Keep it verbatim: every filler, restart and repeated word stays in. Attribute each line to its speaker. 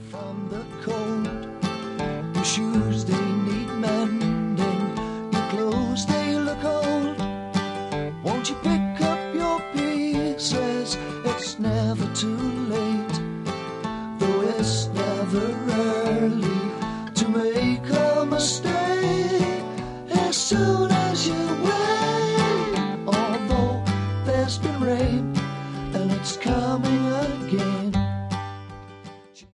Speaker 1: from the cold. Your shoes, they need mending. Your clothes, they look old. Won't you pick up your pieces? It's never too late. Though it's never early to make a mistake. As soon as you wait, although there's been rain and it's coming again.